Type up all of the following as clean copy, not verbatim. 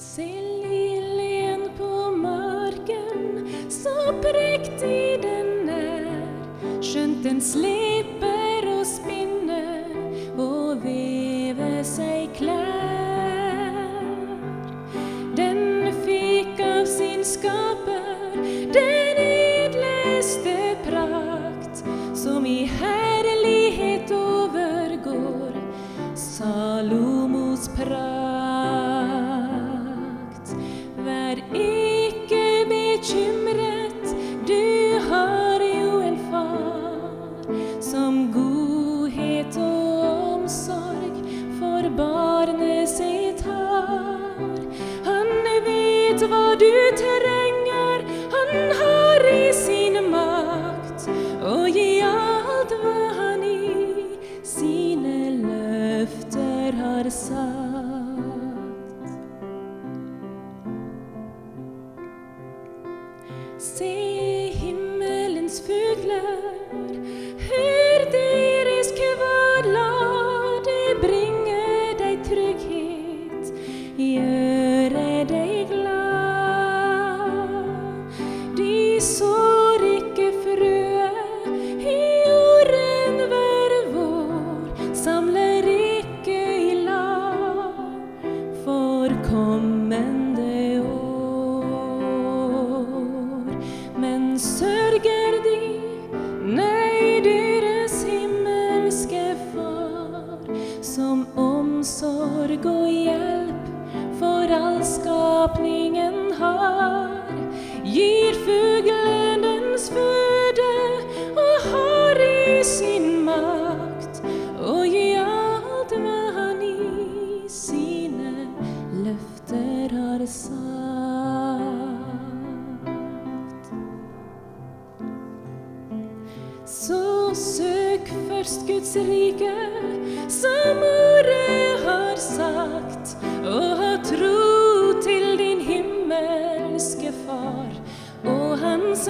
Se liljen på marken, så prektig den skjønt den sleper og spinner og vever seg klær. Den fikk av sin skaper den edleste prakt, som i herlighet overgår Salomos prakt. Vær ikke bekymret, du har jo en far, som godhet og omsorg for barnet sitt har. Han vet hva du trenger, han har i sin makt, og gi alt hva han i sine løfter har sagt. Se himmelens fugler, hør deres kvar, la det bringe deg trygghet, gjøre deg glad. De sår ikke frø i jorden hver vår, samler ikke i lav for kommende år. Men sørger de, nei, deres himmelske far, som omsorg og hjelp for all skapningen har, gir fuglen dens føde og har i sin makt, og gir alt hva han i sine løfter har sagt. Så søk først Guds rike, som ordet har sagt, og ha tro til din himmelske far og hans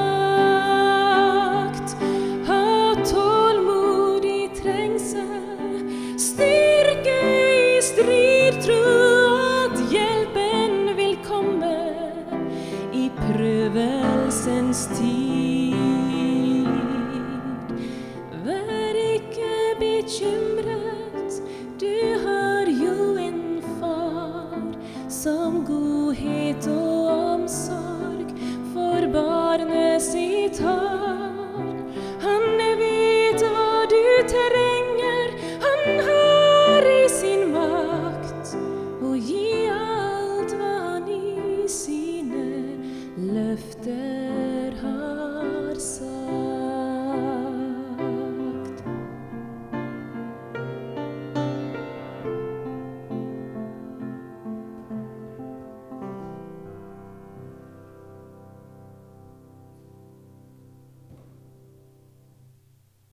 makt. Ha tålmodig trengsel, styrke i strid, tro at hjelpen vil komme i prøvelsens tid. Vær ikke bekymret, du har jo en far, som godhet og omsorg for barnet sitt har. Han vet hva du trenger, han har i sin makt, og gi alt hva han i sine løfter